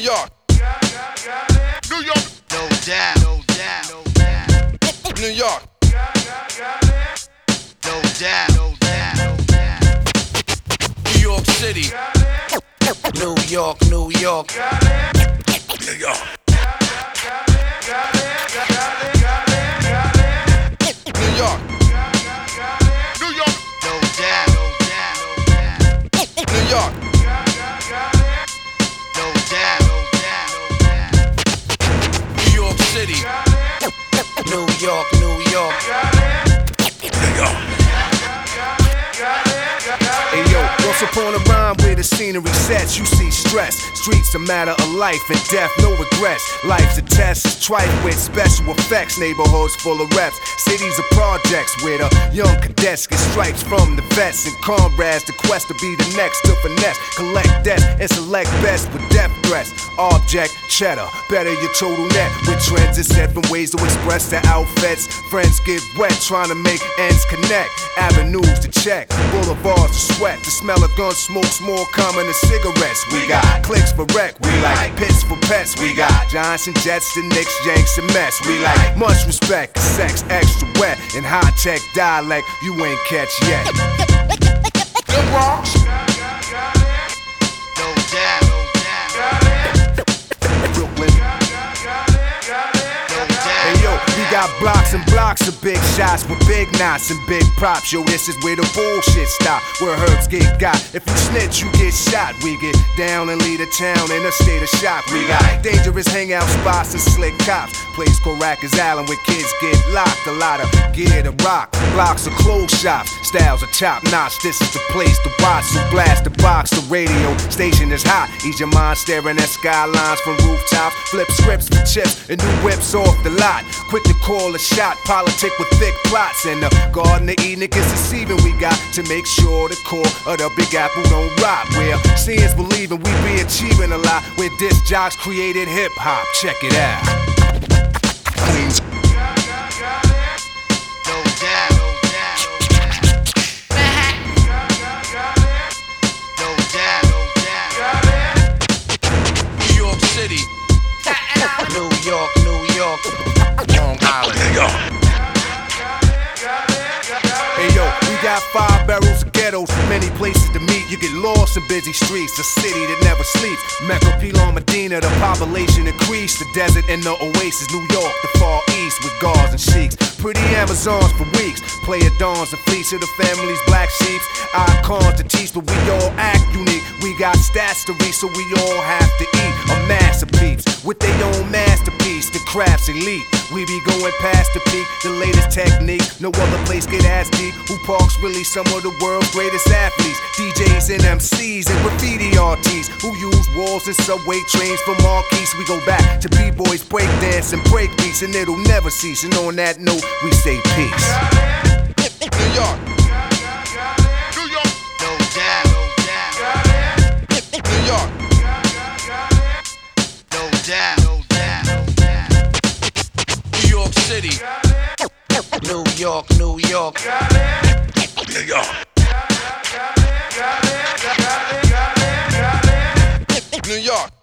York. New York. No doubt. No doubt. No doubt. New York. No doubt. No doubt. No doubt. New York City. New York. New York. New York. New York. New York. No doubt. No doubt. No doubt. New York. No doubt. No doubt. No doubt. New York City. New York. New York. New York. Hey yo, once upon a rhyme where the scenery sets, you see stress. Streets a matter of life and death, no regrets. Life's a test, it's trite with special effects. Neighborhoods full of reps, cities of projects where the young cadets get stripes from the vets and comrades. The quest to be the next to finesse, collect debts and select best with death threats. Object, cheddar, better your total net. With trends and 7 ways to express their outfits. Friends get wet trying to make ends connect. Avenues to check, boulevards to sweat. The smell of gun smoke's more common than cigarettes. We got clicks for wreck, we like pits for pets. We got Johnson, Jets, and Knicks, Yanks, and Mets. We like much respect, sex extra wet, and high-tech dialect you ain't catch yet. The Bronx. No doubt. No doubt. Brooklyn. No doubt. Hey yo, we got blocks and blocks of big shots with big knots and big props. Yo, this is where the bullshit stop, where herbs get got. If you snitch, you get shot. We get down and lead a town in a state of shock. We got dangerous hangout spots and slick cops. Place called Rikers Island where kids get locked. A lot of gear to rock. Blocks of clothes shops. Styles are top notch. This is the place to watch. So blast the box. The radio station is hot. Ease your mind staring at skylines from rooftops. Flip scripts for chips and new whips off the lot. Quick to call a shot. Politic with thick plots. And the Garden of Eden is deceiving. We got to make sure the core of the Big Apple don't rot. Where seeing's believing we be achieving a lot. Where disc jocks created hip hop. Check it out. Queens. No doubt. No doubt. No doubt. No doubt. New York City. New York. New York. Long Island. New York. Hey yo, we got 5 barrels of ghettos, many places to meet. You get lost in busy streets, a city that never sleeps. Mecca, Pilon, Medina, the population increased. The desert and the oasis, New York, the far east with guards and sheiks. Pretty Amazons for weeks, player dawns and fleece of the family's black sheeps. Icons to teach, but we all act unique. We got stats to reach, so we all have to eat. A masterpiece with their own masterpiece, the craft's elite. We be going past the peak, the latest technique. No other place get as deep. Who parks really some of the world's greatest athletes? DJs and MCs and graffiti artists who use walls and subway trains for marquees. We go back to b-boys, breakdance and breakbeats, and it'll never cease. And on that note, we say peace. New York. New York. No doubt. No doubt. New York. No doubt. No doubt. No doubt. New York City. New York. New York. New York. New York.